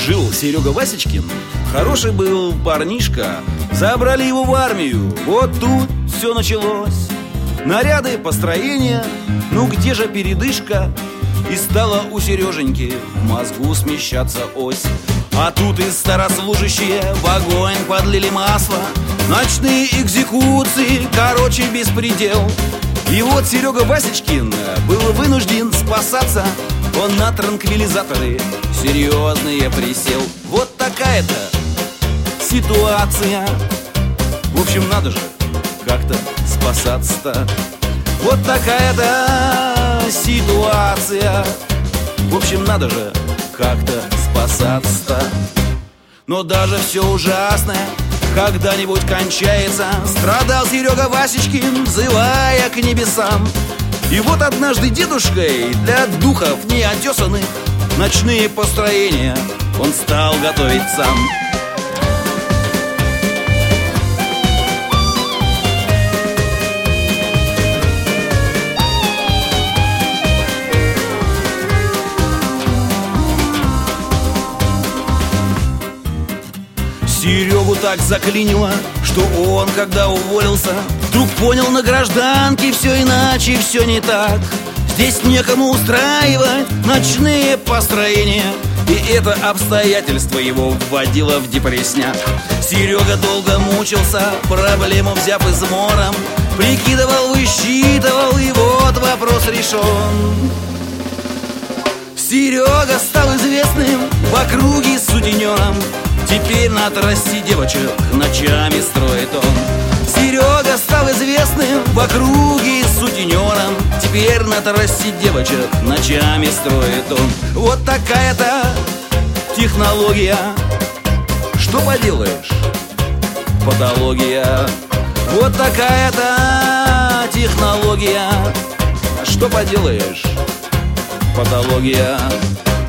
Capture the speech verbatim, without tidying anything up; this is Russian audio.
Жил Серега Васечкин, хороший был парнишка. Забрали его в армию, вот тут все началось. Наряды, построения, ну где же передышка? И стала у Сереженьки в мозгу смещаться ось. А тут и старослужащие в огонь подлили масло. Ночные экзекуции, короче, беспредел. И вот Серега Васечкин был вынужден спасаться. Он на транквилизаторы серьезные присел. Вот такая-то ситуация. В общем, надо же как-то спасаться-то. Вот такая-то ситуация. В общем, надо же как-то спасаться-то. Но даже все ужасное когда-нибудь кончается. Страдал Серега Васечкин, взывая к небесам. И вот однажды дедушкой для духов неотесанных ночные построения он стал готовить сам. Серегу так заклинило, что он, когда уволился, вдруг понял на гражданке все иначе, все не так. Здесь некому устраивать ночные построения, и это обстоятельство его вводило в депрессняк. Серега долго мучился, проблему взяв измором, прикидывал, высчитывал, и вот вопрос решен. Серега стал известным в округе сутенером. Теперь на трассе девочек ночами строит он. Серега стал известным в округе сутенером. Теперь на трассе девочек ночами строит он. Вот такая-то технология. Что поделаешь? Патология. Вот такая-то технология. Что поделаешь? Патология.